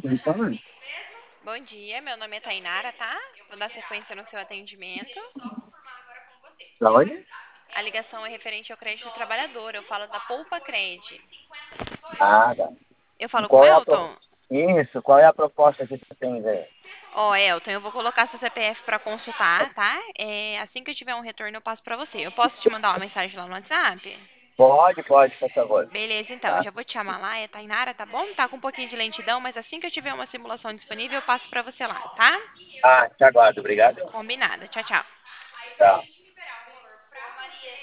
me falando? Bom dia, meu nome é Tainara, tá? Vou dar sequência no seu atendimento. Da onde? A ligação é referente ao crédito do trabalhador. Eu falo da Poupa Cred. Ah, tá. Eu falo com o Qual é Elton? Isso, qual é a proposta que você tem, velho? Ó, Elton, eu vou colocar seu CPF pra consultar, tá? Assim que eu tiver um retorno, eu passo pra você. Eu posso te mandar uma mensagem lá no WhatsApp? Pode, por favor. Beleza, então. Eu Tá? já vou te chamar lá, é Tainara, tá bom? Tá com um pouquinho de lentidão, mas assim que eu tiver uma simulação disponível, eu passo pra você lá, tá? Ah, te aguardo. Obrigado. Combinado. Tchau, tchau. Tchau.